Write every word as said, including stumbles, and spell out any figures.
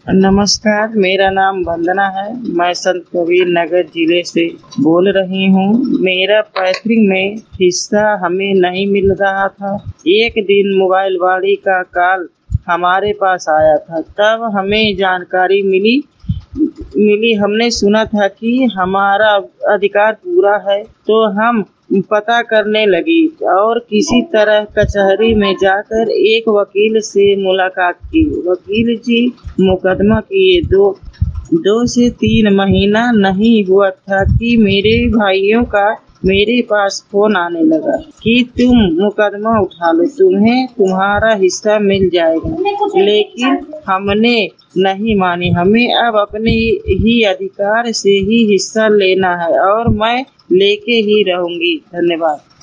नमस्कार, मेरा नाम वंदना है। मैं संत कबीर नगर जिले से बोल रही हूँ। मेरा पैतृक में हिस्सा हमें नहीं मिल रहा था। एक दिन मोबाइल वाली का कॉल हमारे पास आया था, तब हमें जानकारी मिली मिली हमने सुना था कि हमारा अधिकार पूरा है, तो हम पता करने लगी और किसी तरह कचहरी में जाकर एक वकील से मुलाकात की। वकील जी मुकदमा किए। दो दो से तीन महीना नहीं हुआ था कि मेरे भाइयों का मेरे पास फ़ोन आने लगा कि तुम मुकदमा उठा लो, तुम्हें तुम्हारा हिस्सा मिल जाएगा। लेकिन हमने नहीं मानी। हमें अब अपने ही अधिकार से ही हिस्सा लेना है और मैं लेके ही रहूँगी। धन्यवाद।